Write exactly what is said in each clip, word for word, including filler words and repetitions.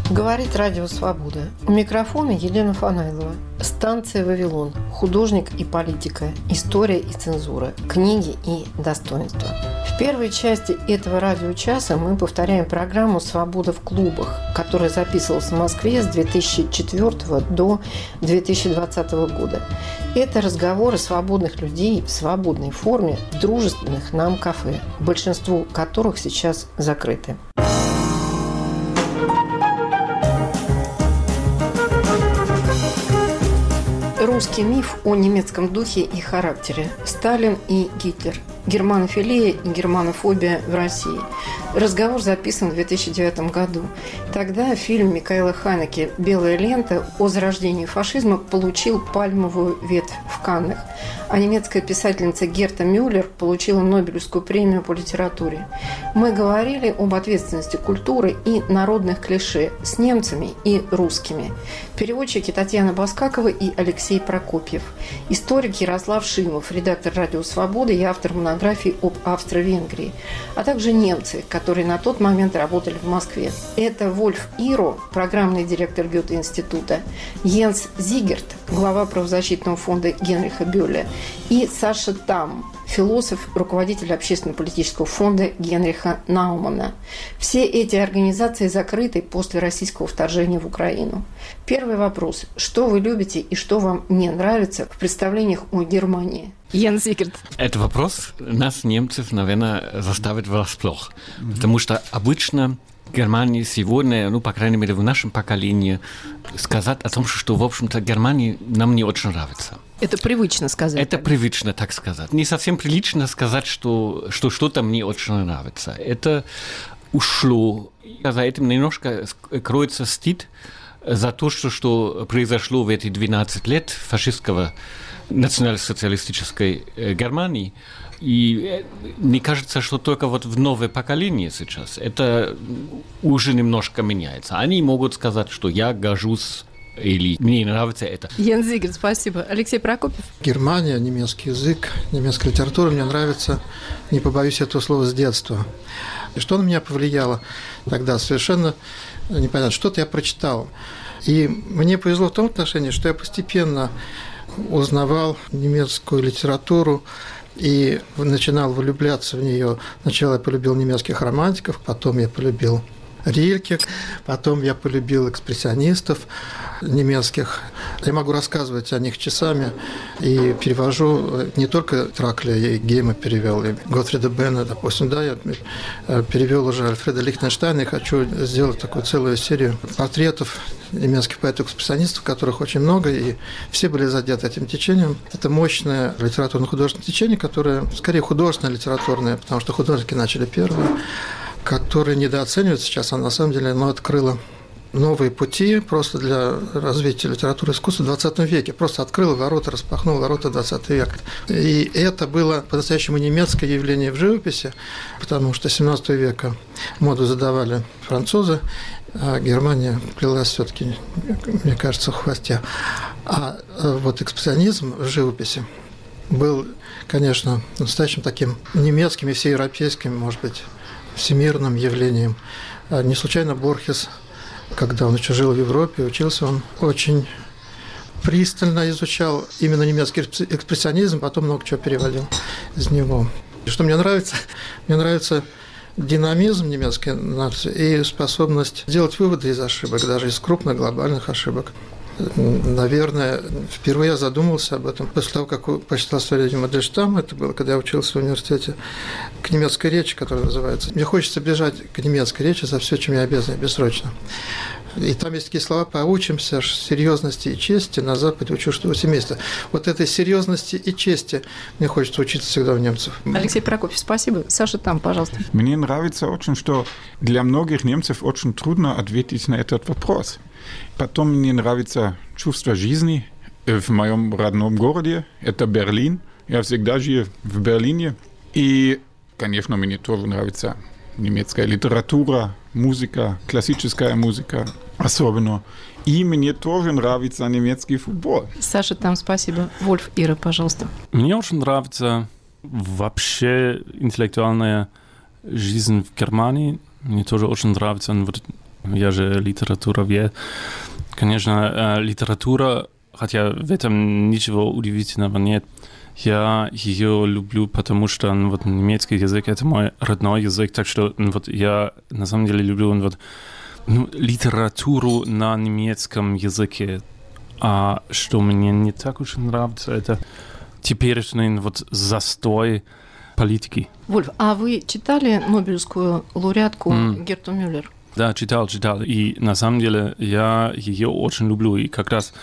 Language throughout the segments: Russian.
Говорит Радио Свобода. У микрофона Елена Фанайлова. Станция «Вавилон». Художник и политика. История и цензура. Книги и достоинства. В первой части этого радиочаса мы повторяем программу «Свобода в клубах», которая записывалась в Москве с две тысячи четвёртого до две тысячи двадцатого года. Это разговоры свободных людей в свободной форме в дружественных нам кафе, большинство которых сейчас закрыты. Русский миф о немецком духе и характере. Сталин и Гитлер. Германофилия и германофобия в России. Разговор записан в две тысячи девятом году. Тогда фильм Микаэла Ханеке «Белая лента» о зарождении фашизма получил пальмовую ветвь в Каннах, а немецкая писательница Герта Мюллер получила Нобелевскую премию по литературе. Мы говорили об ответственности культуры и народных клише с немцами и русскими. Переводчики Татьяна Баскакова и Алексей Прокопьев. Историк Ярослав Шимов, редактор «Радио Свобода» и автор монографии об Австро-Венгрии, а также немцы, которые на тот момент работали в Москве. Это Вольф Иро, программный директор Гёте-института, Йенс Зигерт, глава правозащитного фонда Генриха Бёля, и Саша Там, философ, руководитель общественно-политического фонда Генриха Наумана. Все эти организации закрыты после российского вторжения в Украину. Первый вопрос. Что вы любите и что вам не нравится в представлениях о Германии? Йенс Зигерт. Этот вопрос нас, немцев, наверное, заставит врасплох. Mm-hmm. Потому что обычно Германия сегодня, ну, по крайней мере, в нашем поколении, сказать о том, что, в общем-то, Германия нам не очень нравится. Это привычно сказать. Это так. Привычно так сказать. Не совсем прилично сказать, что, что что-то мне очень нравится. Это ушло. За этим немножко кроется стыд за то, что, что произошло в эти двенадцать лет фашистского национал-социалистической Германии. И мне кажется, что только вот в новое поколение сейчас это уже немножко меняется. Они могут сказать, что я гожусь или мне нравится это. Йенс Зигерт, спасибо. Алексей Прокопьев. Германия, немецкий язык, немецкая литература мне нравится, не побоюсь этого слова, с детства. И что на меня повлияло тогда, совершенно непонятно. Что-то я прочитал. И мне повезло в том отношении, что я постепенно узнавал немецкую литературу и начинал влюбляться в нее. Сначала я полюбил немецких романтиков, потом я полюбил Рильке, потом я полюбил экспрессионистов немецких. Я могу рассказывать о них часами и перевожу не только Тракля, я и Гейма перевел, и Готфрида Бена, допустим, да, я перевел уже Альфреда Лихтенштейна и хочу сделать такую целую серию портретов немецких поэтов-экспрессионистов, которых очень много, и все были задеты этим течением. Это мощное литературно-художественное течение, которое скорее художественно-литературное, потому что художники начали первые, которое недооценивают сейчас, а на самом деле оно открыло новые пути просто для развития литературы и искусства в двадцатом веке. Просто открыло ворота, распахнуло ворота двадцатого века. И это было по-настоящему немецкое явление в живописи, потому что семнадцатого века моду задавали французы, а Германия плелась все-таки, мне кажется, в хвосте. А вот экспрессионизм в живописи был, конечно, настоящим таким немецким и всеевропейским, может быть, всемирным явлением. Не случайно Борхес, когда он еще жил в Европе, учился, он очень пристально изучал именно немецкий экспрессионизм, потом много чего переводил из него. И что мне нравится? Мне нравится динамизм немецкой нации и способность делать выводы из ошибок, даже из крупных глобальных ошибок. Наверное, впервые я задумался об этом после того, как прочитал «Историю Мандельштама», это было, когда я учился в университете, к немецкой речи, которая называется. Мне хочется бежать к немецкой речи за все, чем я обязан, бессрочно. И там есть такие слова: «Поучимся серьезности и чести, на Западе учу, что у семейства». Вот этой серьезности и чести мне хочется учиться всегда у немцев. Алексей Прокопьев, спасибо. Саша Там, пожалуйста. Мне нравится очень, что для многих немцев очень трудно ответить на этот вопрос. Потом мне нравится чувство жизни в моем родном городе. Это Берлин. Я всегда живу в Берлине. И, конечно, мне тоже нравится немецкая литература, музыка, классическая музыка особенно. И мне тоже нравится немецкий футбол. Саша Там, спасибо. Вольф Иро, пожалуйста. Мне очень нравится вообще интеллектуальная жизнь в Германии. Мне тоже очень нравится вот Я же литературовед. Конечно, литература, хотя в этом ничего удивительного нет. Я ее люблю, потому что ну, вот, немецкий язык – это мой родной язык, так что ну, вот, я на самом деле люблю ну, вот, ну, литературу на немецком языке. А что мне не так уж нравится, это теперешний ну, вот, застой политики. Вольф, а вы читали Нобелевскую лауреатку mm. Герту Мюллер? Да, читал, читал. И на самом деле я ее очень люблю. И как раз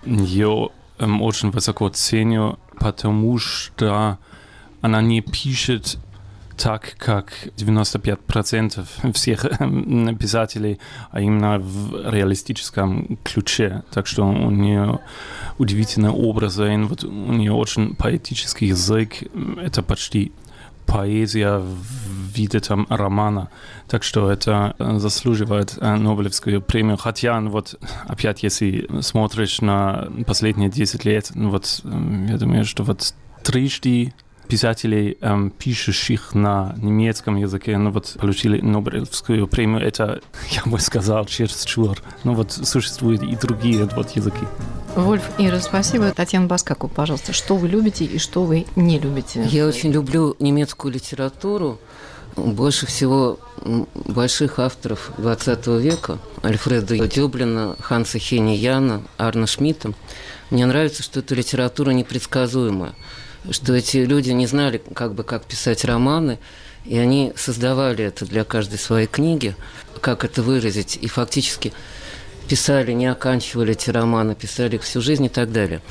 ее эм, очень высоко ценю, потому что она не пишет так, как девяносто пять процентов всех писателей, а именно в реалистическом ключе. Так что у нее удивительные образы, вот у нее очень поэтический язык. Это почти поэзия в виде там романа. Так что это заслуживает Нобелевскую премию. Хотя, вот опять, если смотришь на последние десять лет, вот я думаю, что вот трижды писателей, эм, пишущих на немецком языке, ну вот получили Нобелевскую премию. Это, я бы сказал, чересчур. Ну вот существуют и другие вот языки. Вольф, Ира, спасибо. Татьяна Баскаку, пожалуйста, что вы любите и что вы не любите? Я очень люблю немецкую литературу. Больше всего больших авторов двадцатого века. Альфреда Дёблина, Ханса Хенни Яна, Арна Шмидта. Мне нравится, что эта литература непредсказуемая, что эти люди не знали, как бы, как писать романы, и они создавали это для каждой своей книги, как это выразить, и фактически писали, не оканчивали эти романы, писали их всю жизнь и так далее.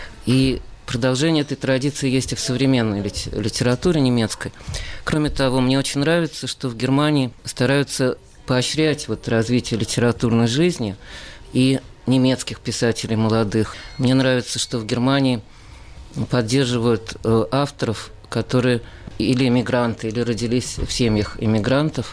И продолжение этой традиции есть и в современной литературе немецкой. Кроме того, мне очень нравится, что в Германии стараются поощрять вот развитие литературной жизни и немецких писателей молодых. Мне нравится, что в Германии поддерживают э, авторов, которые или эмигранты, или родились в семьях эмигрантов,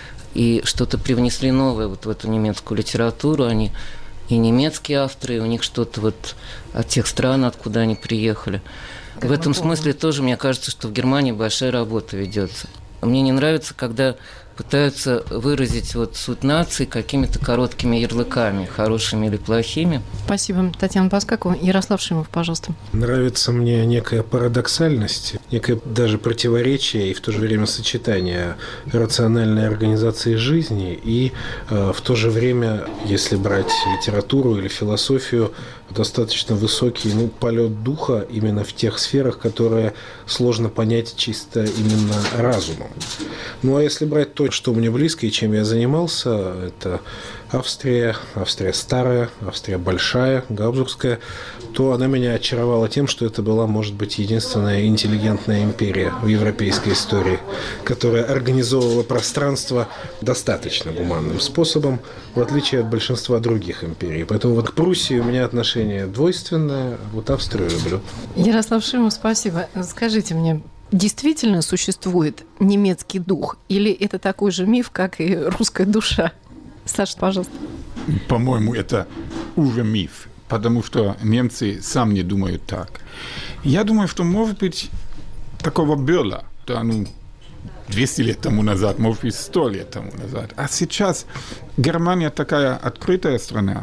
и что-то привнесли новое вот в эту немецкую литературу. Они и немецкие авторы, и у них что-то вот от тех стран, откуда они приехали. Как в этом смысле тоже, мне кажется, что в Германии большая работа ведется. Мне не нравится, когда пытаются выразить вот суть нации какими-то короткими ярлыками, хорошими или плохими. Спасибо, Татьяна Баскакова. Ярослав Шимов, пожалуйста. Нравится мне некая парадоксальность, некое даже противоречие и в то же время сочетание рациональной организации жизни и э, в то же время, если брать литературу или философию, достаточно высокий ну, полет духа именно в тех сферах, которые сложно понять чисто именно разумом. Ну а если брать то, что мне близко и чем я занимался, это Австрия, Австрия старая, Австрия большая, Габсбургская, то она меня очаровала тем, что это была, может быть, единственная интеллигентная империя в европейской истории, которая организовывала пространство достаточно гуманным способом, в отличие от большинства других империй. Поэтому вот к Пруссии у меня отношение двойственное, а вот Австрию люблю. Ярослав Шимов, спасибо. Скажите мне, действительно существует немецкий дух, или это такой же миф, как и русская душа? Саша, пожалуйста. По-моему, это уже миф, потому что немцы сами не думают так. Я думаю, что, может быть, такого было, да, ну, двести лет тому назад, может быть, сто лет тому назад. А сейчас Германия такая открытая страна,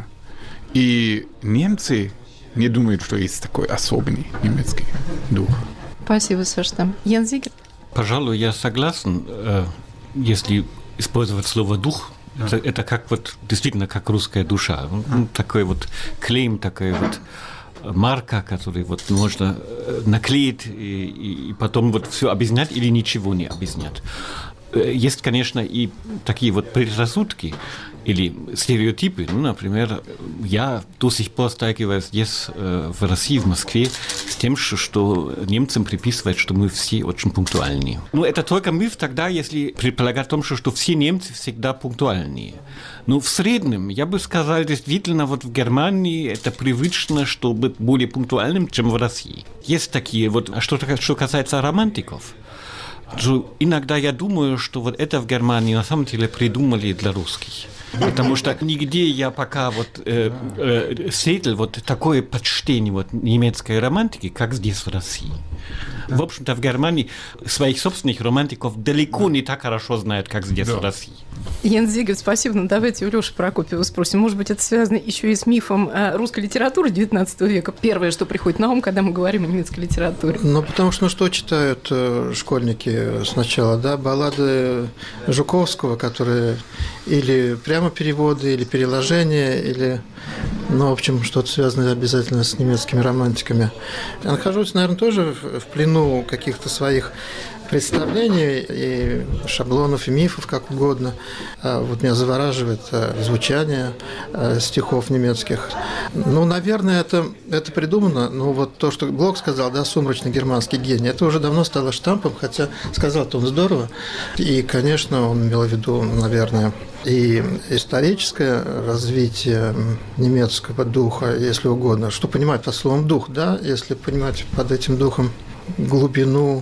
и немцы не думают, что есть такой особенный немецкий дух. Спасибо, Саша. Ян Зигер? Пожалуй, я согласен, если использовать слово «дух». Это, это как вот действительно как русская душа. Ну, такой вот клейм, такая вот марка, которую вот можно наклеить и, и потом вот все объяснять или ничего не объяснять. Есть, конечно, и такие вот предрассудки или стереотипы. Ну, например, я до сих пор сталкиваюсь здесь, в России, в Москве, с тем, что немцам приписывают, что мы все очень пунктуальные. Ну, это только миф тогда, если предполагать о том, что все немцы всегда пунктуальные. Но в среднем, я бы сказал, действительно, вот в Германии это привычно, что быть более пунктуальным, чем в России. Есть такие вот, а что, что касается романтиков, то иногда я думаю, что вот это в Германии на самом деле придумали для русских. Потому что нигде я пока вот э, э, встретил вот такое почтение вот немецкой романтики, как здесь в России. В общем-то, в Германии своих собственных романтиков далеко не так хорошо знают, как здесь в России. Йенс Зигард, спасибо. Но давайте у Лёши Прокопьева спросим. Может быть, это связано еще и с мифом русской литературы девятнадцатого века? Первое, что приходит на ум, когда мы говорим о немецкой литературе. Ну, потому что, ну, что читают школьники сначала, да? Баллады Жуковского, которые или прямо переводы, или переложения, или, ну, в общем, что-то связанное обязательно с немецкими романтиками. Я нахожусь, наверное, тоже в плену каких-то своих представлений и шаблонов, и мифов, как угодно. Вот меня завораживает звучание стихов немецких. Ну, наверное, это, это придумано. Ну, вот то, что Блок сказал, да, сумрачный германский гений, это уже давно стало штампом, хотя сказал-то он здорово. И, конечно, он имел в виду, наверное, и историческое развитие немецкого духа, если угодно. Что понимать под словом «дух», да? Если понимать под этим духом глубину,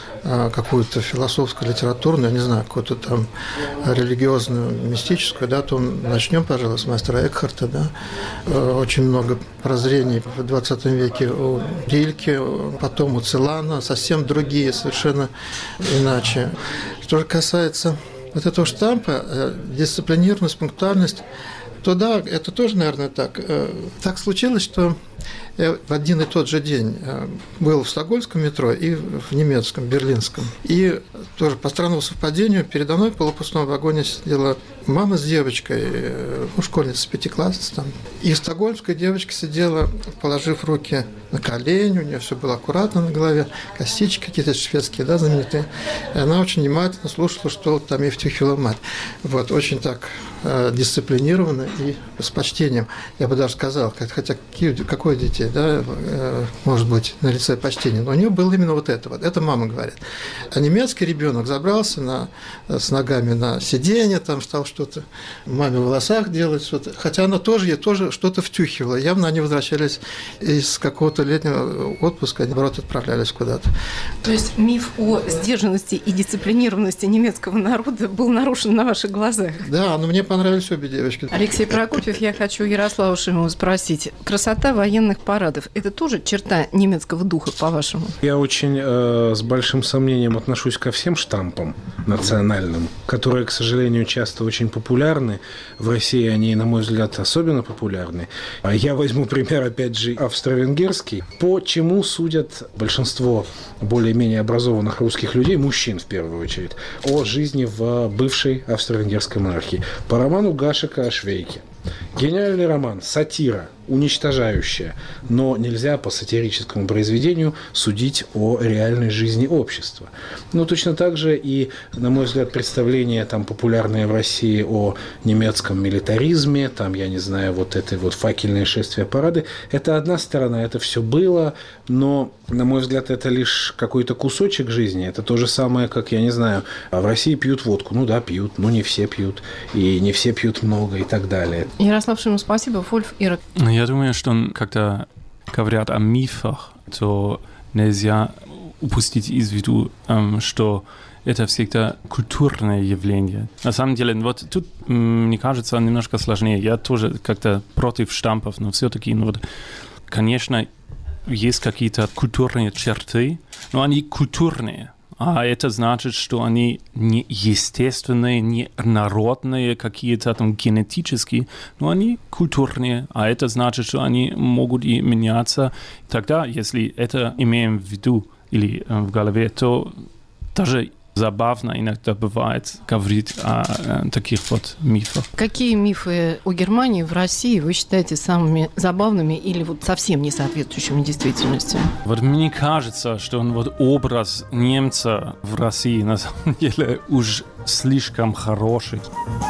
какую-то философскую, литературную, я не знаю, какую-то там религиозную, мистическую, да, то начнем, пожалуй, с мастера Экхарта, да. Очень много прозрений в двадцатом веке у Рильке, потом у Целана, совсем другие, совершенно иначе. Что же касается вот этого штампа, дисциплинированность, пунктуальность, то да, это тоже, наверное, так. Так случилось, что я в один и тот же день был в стокгольмском метро и в немецком, берлинском. И тоже по странному совпадению передо мной в полупустом вагоне сидела мама с девочкой, ну, школьница, пятиклассница там. И стокгольмская девочка сидела, положив руки на колени, у нее все было аккуратно на голове, косички какие-то шведские, да, знаменитые. И она очень внимательно слушала, что там Евтюхила мать. Вот, очень так дисциплинированно и с почтением, я бы даже сказал, хотя какие, какое детей, да, может быть, на лице почтение, но у нее было именно вот это вот, это мама говорит. А немецкий ребенок забрался на, с ногами на сиденье, там стал что-то маме в волосах делать, что-то, хотя она тоже, ей тоже что-то втюхивала, явно они возвращались из какого-то летнего отпуска, они, наоборот, отправлялись куда-то. То есть миф о сдержанности и дисциплинированности немецкого народа был нарушен на ваших глазах? Да, но мне понравились обе девочки. Алексей Прокопьев, я хочу Ярослава Шимова спросить. Красота военных парадов – это тоже черта немецкого духа, по-вашему? Я очень э, с большим сомнением отношусь ко всем штампам национальным, которые, к сожалению, часто очень популярны. В России они, на мой взгляд, особенно популярны. Я возьму пример, опять же, австро-венгерский. По чему судят большинство более-менее образованных русских людей, мужчин в первую очередь, о жизни в бывшей австро-венгерской монархии? По роману Гашека о Швейке. Гениальный роман, сатира, уничтожающая, но нельзя по сатирическому произведению судить о реальной жизни общества. Ну, точно так же и, на мой взгляд, представления там популярные в России о немецком милитаризме, там, я не знаю, вот это вот факельные шествия, парады, это одна сторона, это все было, но, на мой взгляд, это лишь какой-то кусочек жизни, это то же самое, как, я не знаю, в России пьют водку, ну да, пьют, но не все пьют, и не все пьют много и так далее. Ярослав Шимов, спасибо. Вольф Ира. Я думаю, что когда говорят о мифах, то нельзя упустить из виду, что это всегда культурное явление. На самом деле, вот тут, мне кажется, немножко сложнее. Я тоже как-то против штампов, но все-таки, ну вот, конечно, есть какие-то культурные черты, но они культурные. А это значит, что они не естественные, не народные, какие-то там генетические, но они культурные. А это значит, что они могут и меняться. Тогда, если это имеем в виду или в голове, то даже забавно иногда бывает говорить о, о таких вот мифах. Какие мифы о Германии в России вы считаете самыми забавными или вот совсем не соответствующими действительности? Вот мне кажется, что он, вот образ немца в России на самом деле уж слишком хороший.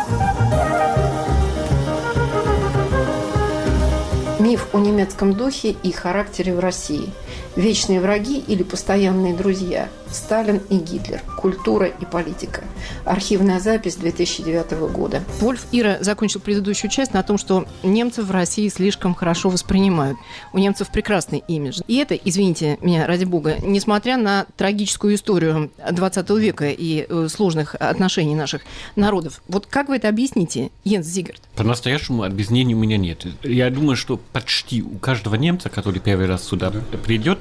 Миф о немецком духе и характере в России. Вечные враги или постоянные друзья. Сталин и Гитлер. Культура и политика. Архивная запись две тысячи девятого года. Вольф Ира закончил предыдущую часть на том, что немцев в России слишком хорошо воспринимают. У немцев прекрасный имидж. И это, извините меня, ради бога, несмотря на трагическую историю двадцатого века и сложных отношений наших народов. Вот как вы это объясните, Йенс Зигард? По-настоящему объяснений у меня нет. Я думаю, что почти у каждого немца, который первый раз сюда придет,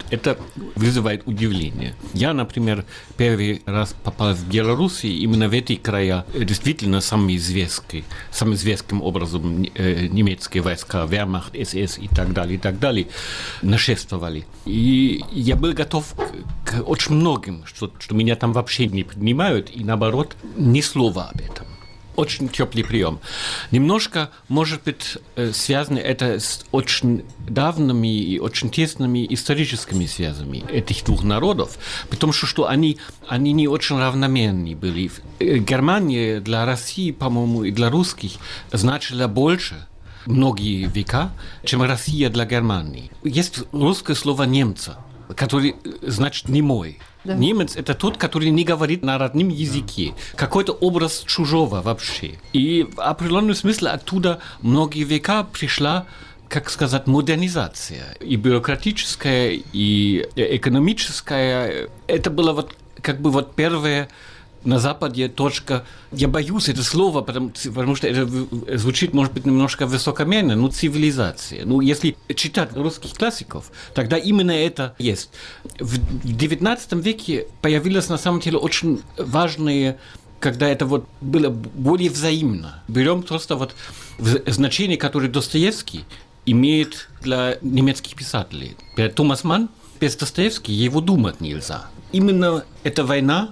Это вызывает удивление. Я, например, первый раз попал в Белоруссию именно в эти края, действительно самым известным, самым известным образом немецкие войска, вермахт, СС и так далее, и так далее, нашествовали. И я был готов к, к очень многим, что, что меня там вообще не принимают, и наоборот, ни слова об этом. Очень теплый прием. Немножко, может быть, связано это с очень давними и очень тесными историческими связями этих двух народов, потому что, что они, они не очень равномерны были. Германия для России, по-моему, и для русских значила больше многие века, чем Россия для Германии. Есть русское слово «немца», который значит «немой». Да. Немец – это тот, который не говорит на родном языке. Какой-то образ чужого вообще. И в определенном смысле оттуда многие века пришла, как сказать, модернизация. И бюрократическая, и экономическая. Это было вот как бы вот первое на Западе точка. Я боюсь это слово, потому, потому что это звучит, может быть, немножко высокомерно, но цивилизация. Ну, если читать русских классиков, тогда именно это есть. В девятнадцатом веке появилось, на самом деле, очень важные, когда это вот было более взаимно. Берем просто вот значение, которое Достоевский имеет для немецких писателей. Томас Манн, без Достоевского его думать нельзя. Именно эта война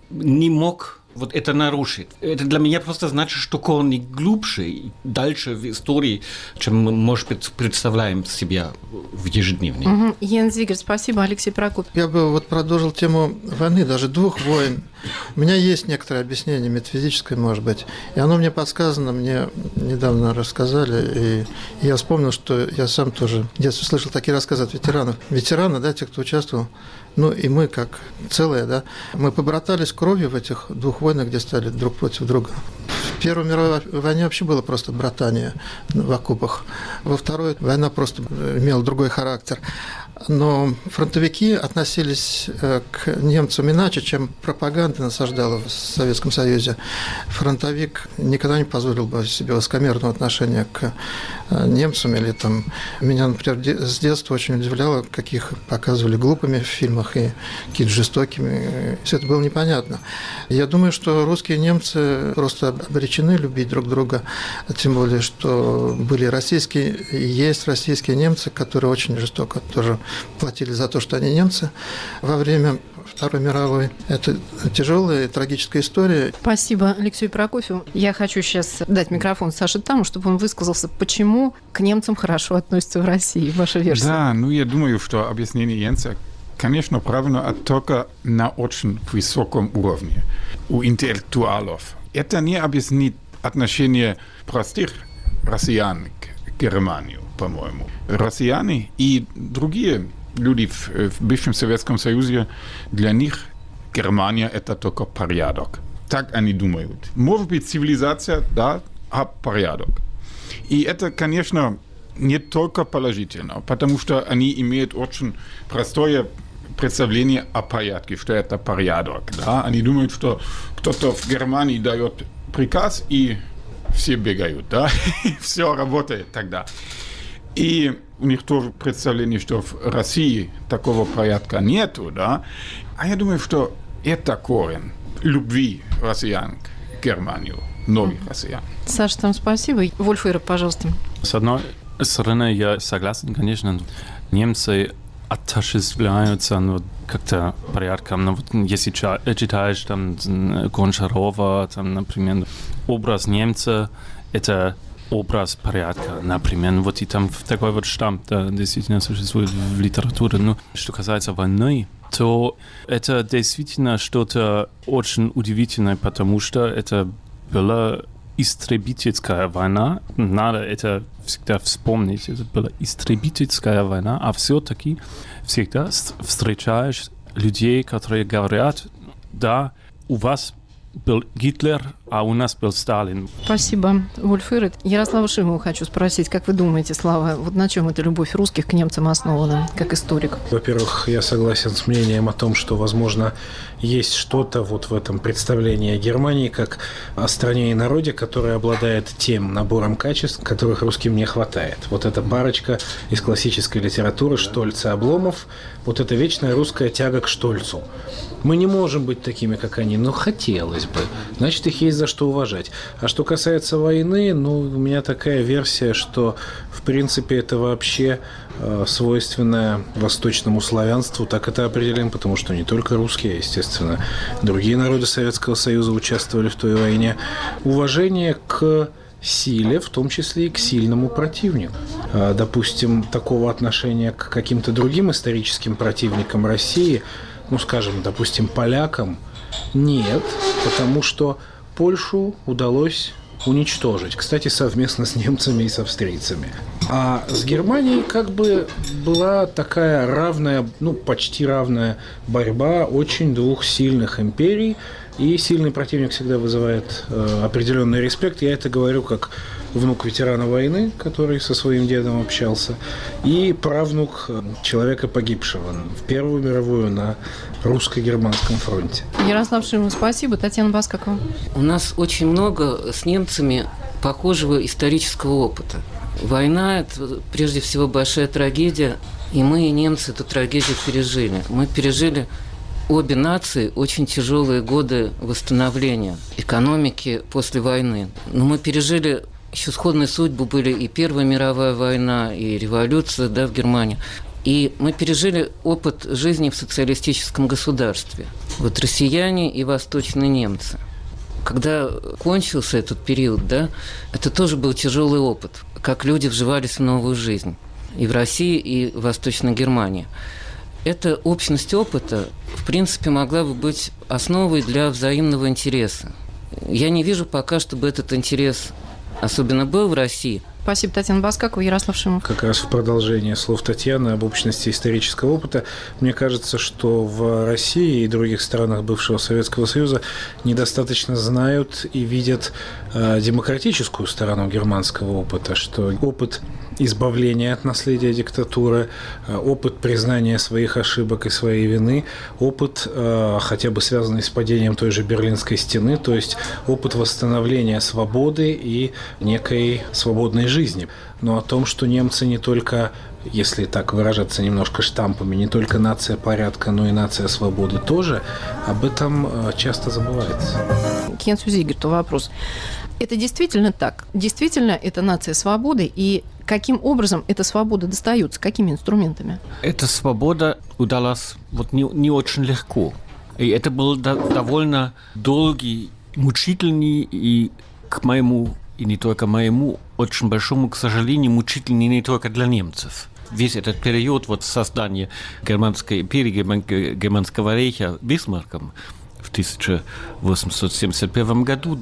не мог вот это нарушить. Это для меня просто значит, что корни глубже и дальше в истории, чем мы, может быть, представляем себя в ежедневне. Угу. Йенс Зигер, спасибо. Алексей Прокопьев. Я бы вот продолжил тему войны, даже двух войн. У меня есть некоторое объяснение метафизическое, может быть, и оно мне подсказано, мне недавно рассказали, и я вспомнил, что я сам тоже в детстве слышал такие рассказы от ветеранов. Ветераны, да, те, кто участвовал, ну и мы, как целые, да, мы побратались кровью в этих двух войнах, где стали друг против друга. В Первой мировой войне вообще было просто братание в окопах. Во Второй война просто имела другой характер. Но фронтовики относились к немцам иначе, чем пропаганда насаждала в Советском Союзе. Фронтовик никогда не позволил бы себе высокомерного отношения к немцам. Или там... Меня, например, с детства очень удивляло, каких показывали глупыми в фильмах и какие-то жестокими. Все это было непонятно. Я думаю, что русские и немцы просто обречены любить друг друга, тем более, что были российские, и есть российские немцы, которые очень жестоко тоже платили за то, что они немцы во время Второй мировой. Это тяжелая и трагическая история. Спасибо Алексею Прокофьеву. Я хочу сейчас дать микрофон Саше Таму, чтобы он высказался, почему к немцам хорошо относятся в России. Ваша версия. Да, ну я думаю, что объяснение Йенса, конечно, правильно, а только на очень высоком уровне у интеллектуалов. Это не объяснит отношение простых россиян к Германии, по-моему. Россияне и другие люди в, в бывшем Советском Союзе, для них Германия – это только порядок. Так они думают. Может быть, цивилизация, да, а порядок. И это, конечно, не только положительно, потому что они имеют очень простое представление о порядке, что это порядок. Да? Они думают, что кто-то в Германии дает приказ, и все бегают, да, все работает тогда. И у них тоже представление, что в России такого порядка нету, да. А я думаю, что это корень любви россиян к Германии, многих россиян. Саша, там спасибо. Вольф Иров, пожалуйста. С одной стороны, я согласен, конечно, немцы отождествляются, ну, как-то порядком. Ну, вот, если читаешь там Гончарова, там, например, образ немца – это образ порядка, например. Вот и там такой вот штамп, да, действительно существует в литературе. Но что касается войны, то это действительно что-то очень удивительное, потому что это была истребительская война. Надо это всегда вспомнить. Это была истребительская война, а все-таки всегда встречаешь людей, которые говорят, да, у вас был Гитлер, а у нас был Сталин. Спасибо, Вольф Ирет. Ярослава Шимова хочу спросить, как вы думаете, Слава, вот на чем эта любовь русских к немцам основана, как историк? Во-первых, я согласен с мнением о том, что, возможно, есть что-то вот в этом представлении о Германии как о стране и народе, которая обладает тем набором качеств, которых русским не хватает. Вот эта парочка из классической литературы Штольц и Обломов, вот эта вечная русская тяга к Штольцу. Мы не можем быть такими, как они, но хотелось бы. Значит, их есть за что уважать. А что касается войны, ну, у меня такая версия, что, в принципе, это вообще э, свойственное восточному славянству. Так это определим, потому что не только русские, естественно, другие народы Советского Союза участвовали в той войне. Уважение к силе, в том числе и к сильному противнику. Допустим, такого отношения к каким-то другим историческим противникам России, ну, скажем, допустим, полякам, нет, потому что Польшу удалось уничтожить, кстати, совместно с немцами и с австрийцами. А с Германией как бы была такая равная, ну, почти равная борьба очень двух сильных империй, и сильный противник всегда вызывает э, определенный респект. Я это говорю как внук ветерана войны, который со своим дедом общался, и правнук человека, погибшего в Первую мировую на русско-германском фронте. Ярослав Шимов, спасибо. Татьяна Баскакова. У нас очень много с немцами похожего исторического опыта. Война – это прежде всего большая трагедия, и мы, и немцы, эту трагедию пережили. Мы пережили обе нации очень тяжелые годы восстановления экономики после войны. Но мы пережили еще сходные судьбы, были и Первая мировая война, и революция, да, в Германии. И мы пережили опыт жизни в социалистическом государстве. Вот россияне и восточные немцы. Когда кончился этот период, да, это тоже был тяжелый опыт, как люди вживались в новую жизнь и в России, и в Восточной Германии. Эта общность опыта, в принципе, могла бы быть основой для взаимного интереса. Я не вижу пока, чтобы этот интерес особенно был в России. Спасибо, Татьяна Баскакова, Ярослав Шимов. Как раз в продолжение слов Татьяны об общности исторического опыта, мне кажется, что в России и других странах бывшего Советского Союза недостаточно знают и видят э, демократическую сторону германского опыта, что опыт избавления от наследия диктатуры, опыт признания своих ошибок и своей вины, опыт, хотя бы связанный с падением той же Берлинской стены, то есть опыт восстановления свободы и некой свободной жизни. Но о том, что немцы не только, если так выражаться немножко штампами, не только нация порядка, но и нация свободы тоже, об этом часто забывается. К Йенсу Зигерту вопрос. Это действительно так? Действительно, это нация свободы? И каким образом эта свобода достается? Какими инструментами? Эта свобода удалась вот не, не очень легко. И это был до, довольно долгий, мучительный и, к моему, и не только моему, очень большому, к сожалению, мучительный не только для немцев. Весь этот период вот создания Германской империи, Германского рейха Бисмарком в тысяча восемьсот семьдесят первом году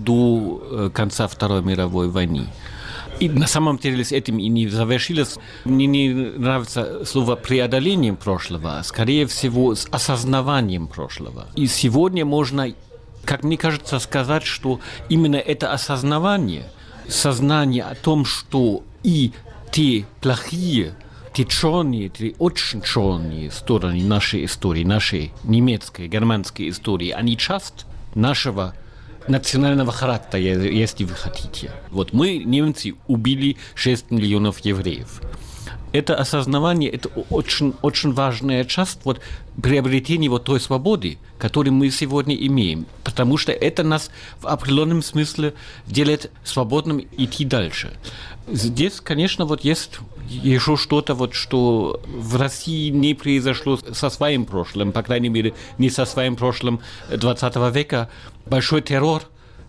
до конца Второй мировой войны. И на самом деле с этим и не завершилось. Мне не нравится слово «преодолением прошлого», а скорее всего с осознаванием прошлого. И сегодня можно, как мне кажется, сказать, что именно это осознавание, сознание о том, что и те плохие, те черные, те очень черные стороны нашей истории, нашей немецкой, германской истории, они часть нашего национального характера, если вы хотите. Вот мы, немцы, убили шесть миллионов евреев. Это осознавание, это очень, очень важная часть вот, приобретения вот той свободы, которую мы сегодня имеем. Потому что это нас в определенном смысле делает свободным идти дальше. Здесь, конечно, вот есть еще что-то, вот, что в России не произошло со своим прошлым, по крайней мере, не со своим прошлым двадцатого века. Большой террор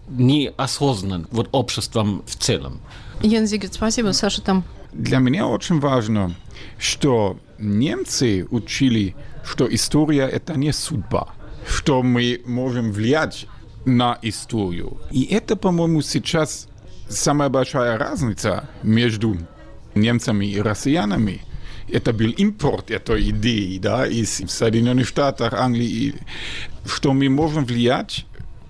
не осознан вот, обществом в целом. Йенс Зигерт, спасибо. Саша, там... Для меня очень важно, что немцы учили, что история – это не судьба, что мы можем влиять на историю. И это, по-моему, сейчас самая большая разница между немцами и россиянами. Это был импорт этой идеи, да, из Соединенных Штатов, Англии, что мы можем влиять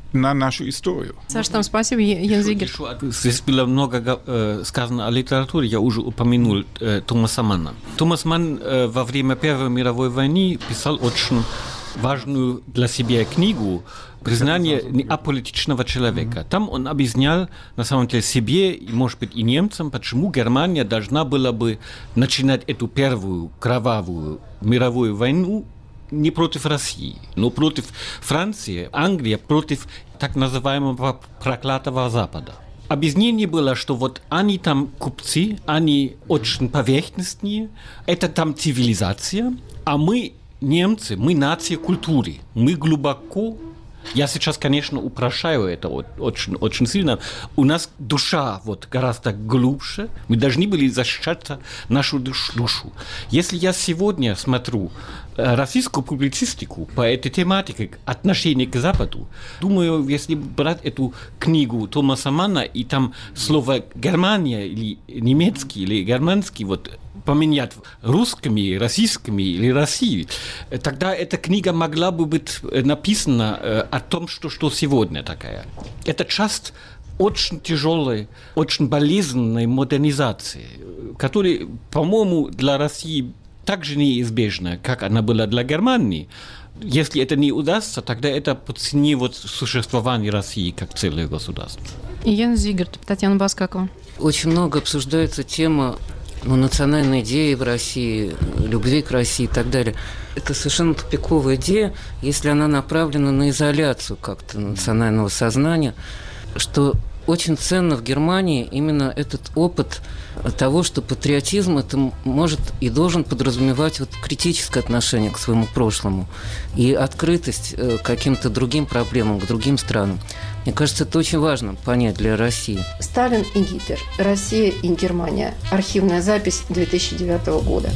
на нашу историю. Саша, там спасибо, Ян Зигер. Здесь было много э, сказано о литературе, я уже упомянул э, Томаса Манна. Томас Манн э, во время Первой мировой войны писал очень важную для себя книгу «Признание аполитичного человека». Там он объяснял, на самом деле, себе, и, может быть, и немцам, почему Германия должна была бы начинать эту первую кровавую мировую войну не против России, но против Франции, Англии, против так называемого проклятого Запада. Объяснение было, что вот они там купцы, они очень поверхностные, это там цивилизация, а мы, немцы, мы нация культуры, мы глубоко. Я сейчас, конечно, упрощаю это очень, очень сильно. У нас душа вот гораздо глубже. Мы должны были защищать нашу душу. Если я сегодня смотрю российскую публицистику по этой тематике отношения к Западу, думаю, если брать эту книгу Томаса Манна и там слово «Германия» или «немецкий» или «германский» вот поменять русскими, российскими или Россией, тогда эта книга могла бы быть написана о том, что, что сегодня такая. Это часть очень тяжелой, очень болезненной модернизации, которая, по-моему, для России также неизбежна, как она была для Германии. Если это не удастся, тогда это по цене вот существования России как целое государство. Ян Зигерт, Татьяна Баскакова. Очень много обсуждается тема ну, национальной идеи в России, любви к России и так далее. Это совершенно тупиковая идея, если она направлена на изоляцию как-то национального сознания, что очень ценно в Германии именно этот опыт того, что патриотизм это может и должен подразумевать вот критическое отношение к своему прошлому и открытость к каким-то другим проблемам, к другим странам. Мне кажется, это очень важно понять для России. Сталин и Гитлер. Россия и Германия. Архивная запись две тысячи девятого года.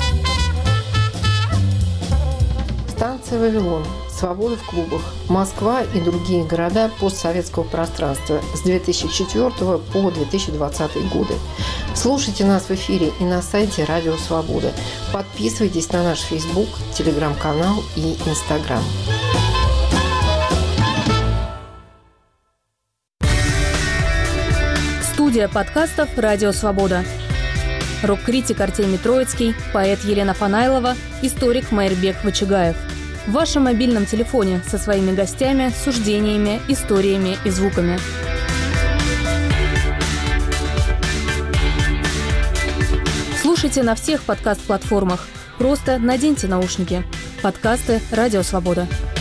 Станция «Вавилон». Свобода в клубах. Москва и другие города постсоветского пространства с две тысячи четвёртого по две тысячи двадцатый годы. Слушайте нас в эфире и на сайте Радио Свобода. Подписывайтесь на наш Facebook, Телеграм-канал и Инстаграм. Студия подкастов «Радио Свобода». Рок-критик Артемий Троицкий, поэт Елена Фанайлова, историк Майрбек Вачигаев. В вашем мобильном телефоне со своими гостями, суждениями, историями и звуками. Слушайте на всех подкаст-платформах. Просто наденьте наушники. Подкасты «Радио Свобода».